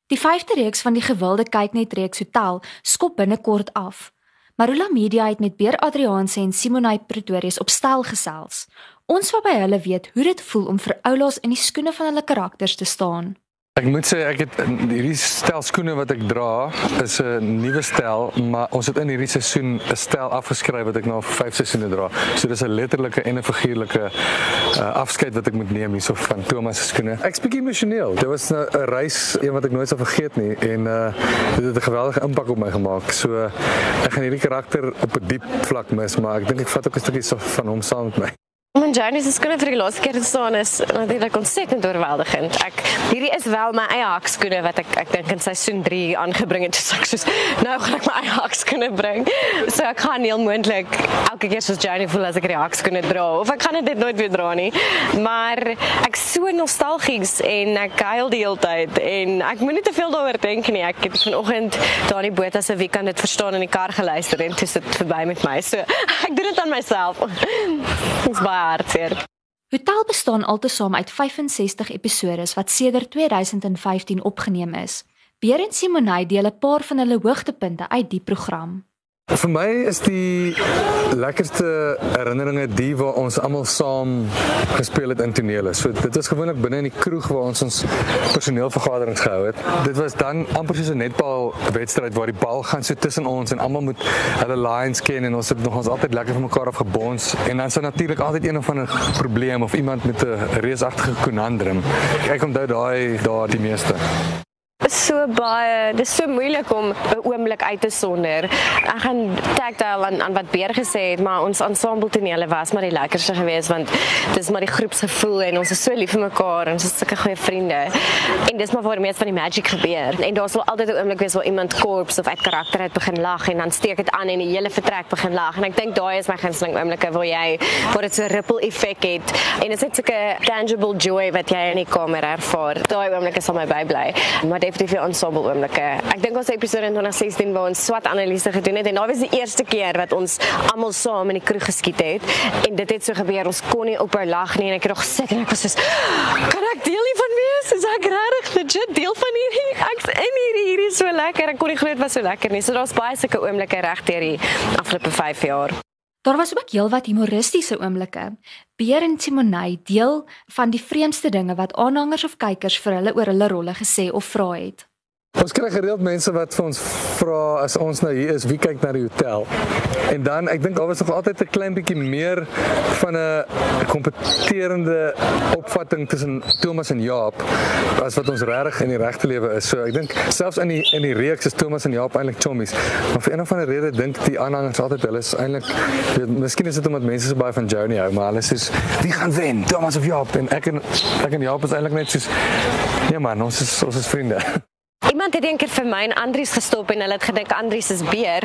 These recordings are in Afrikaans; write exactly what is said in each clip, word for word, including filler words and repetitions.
Die vyfde reeks van die gewilde kyknetreeks Hotel skop binnekort af. Marula Media het met Beer Adriaanse en Simonai Pretorius op stel gesels. Ons wil by hulle weet hoe dit voel om vir oulaas in die skoene van hulle karakters te staan. Ek moet sê, ek het hierdie stel skoene wat ek dra, is 'n nuwe stel, maar ons het in hierdie seisoen 'n stel afgeskryf wat ek nou vir vyf seisoene dra. So dis 'n letterlike en 'n figuurlike uh, afskeid wat ek moet neem hierso van Thomas se skoene. Ek's bietjie emosioneel. Dit was 'n reis, een wat ek nooit sal vergeet nie en uh, dit het 'n geweldige impak op my gemaak. So ek gaan hierdie karakter op 'n diep vlak mis, maar ek dink ek vat ook 'n stukkie van hom saam met my. Om Journey se skoene vir die laaste keer te staan is natuurlik ontsettend oorweldigend. Ek hierdie is wel my eie hakskoene wat ek ek dink in seisoen drie aangebring het. So ek soos nou gaan ek my eie hakskoene bring. So ek gaan heel moontlik elke keer soos Journey voel as ek die hakskoene dra of ek gaan dit nooit weer dra nie. Maar ek is so nostalgies en ek huil die hele tyd en ek moet nie te veel daaroor dink nie. Ek het vanoggend daar in die boot as 'n wie kan dit verstaan in die kar geluister en toe sit verby met my. So ek doen dit aan myself. Dit's baie hartseer. Hotel bestaan altesaam uit vyf-en-sestig episodes wat sedert twee duisend vyftien opgeneem is. Beer en Simonai deel 'n paar van hulle hoogtepunte uit die program. Vir my is die lekkerste herinneringe die waar ons almal saam gespeel het in tonele. So dit is gewoonlik binne in die kroeg waar ons ons personeelvergaderings gehou het. Dit was dan amper soos 'n netbal wedstryd waar die bal gaan so tussen ons en almal moet hulle lines ken en ons het nog ons altyd lekker vir mekaar afgebons en dan sou natuurlik altyd een of ander probleem of iemand met 'n reusagtige konandrum. Ek onthou daai daar die meeste. So baie, dis so moeilik om 'n oomblik uit te sonder. Ek gaan tactile aan, aan wat Beer gesê het, maar ons ensemble tonele was maar die lekkerste geweest want dis maar die groepsgevoel en ons is so lief vir mekaar en ons is sulke goeie vriende. En dis maar waar die meeste van die magic gebeur. En daar sal altyd 'n oomblik wees waar iemand korps of uit karakter uit begin lag en dan steek dit aan en die hele vertrek begin lag. En ek dink daai is my gunsteling oomblikke waar jy waar dit so 'n ripple effek het en dit is net so 'n tangible joy wat jy in die kamer ervaar. Daai oomblikke sal my bybly. Maar definitief die ensemble oomblikke. Ek dink ons episode in twintig sestien waar ons SWOT-analise gedoen het en daai was die eerste keer wat ons almal saam in die kroeg geskiet het en dit het so gebeur, ons kon nie ophou lag nie en ek het nog gesit en ek was soos kan ek deel hiervan wees? Is ek regtig legit deel van hierdie? Ek's in hierdie, hierdie is so lekker. Ek kon nie glo dit was so lekker nie. So daar's baie sulke oomblikke reg deur die afgelope vyf jaar. Daar was ook heelwat humoristiese oomblikke. Beer en Simonai deel van die vreemdste dinge wat aanhangers of kykers vir hulle oor hulle rolle gesê of vra het. Ons kry gereeld mense wat vir ons vra as ons nou hier is, wie kyk na die hotel? En dan, ek dink daar was nog altyd 'n klein bietjie meer van 'n kompeterende opvatting tussen Thomas en Jaap as wat ons regtig in die regte lewe is. So ek dink selfs in die in die reeks is Thomas en Jaap eintlik chommies. Maar vir een of ander rede dink die aanhangers altyd hulle is eintlik miskien is dit omdat mense so baie van Journey hou, maar hulle sê wie gaan wen, Thomas of Jaap? En ek en ek en Jaap is eintlik net soos nee man, ons is ons is vriende. Iemand het eendag vir my en Andries gestop en hulle het gedink Andries is Beer.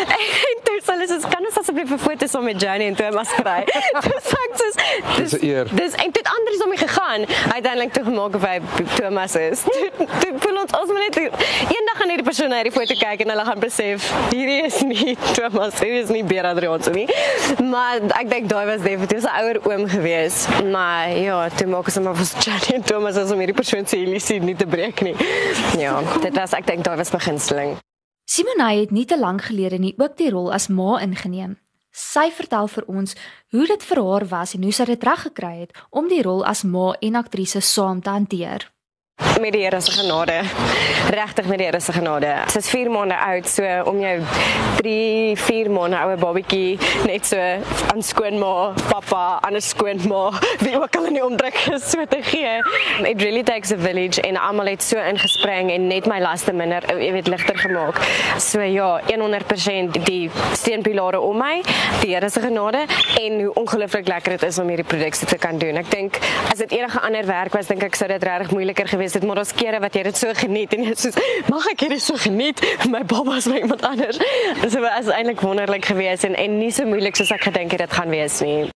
En toe sê hulle soos kan ons asseblief 'n foto saam met Journey en Thomas kry? Dis ek soos dis 'n eer. Dis en toe Andries om my gegaan. Uiteindelik toe gemaak of hy Thomas is. Toe, toe voel ons ons moet net eendag gaan hierdie persoon na die foto kyk en hulle gaan besef hierdie is nie Thomas, hierdie is nie Beer Adriaanse nie. Maar ek dink daai was definitief 'n ouer oom gewees. Maar ja, toe maak ons maar vir Journey en Thomas as om hierdie persoon se illusie nie te breek nie. Ja. Dit was, ek dink daar was beginseling. Simonai het nie te lank gelede nie ook die rol as ma ingeneem. Sy vertel vir ons hoe dit vir haar was en hoe sy dit reg gekry het om die rol as ma en aktrise saam te hanteer. Met die Here se genade. Regtig met die Here se genade. Sy is vier maande oud, so om jou drie, vier maande oue babatjie net so aan skoonma, pappa, aan 'n skoonma, wie ook al in die omtrek is, so te gee. It really takes a village en almal het so ingespring en net my laste minder, jy weet, ligter gemaak. So ja, honderd persent die steunpilare om my, die Here se genade en hoe ongelooflik lekker dit is om hierdie produksie te kan doen. Ek dink as dit enige ander werk was, dink ek sou dit regtig moeiliker gewees het, maar daar's kere wat jy dit so geniet en jy soos, mag ek hierdie so geniet? My baba is by iemand anders. So dit was eintlik wonderlik geweest en en nie so moeilik soos ek gedink het dit gaan wees nie.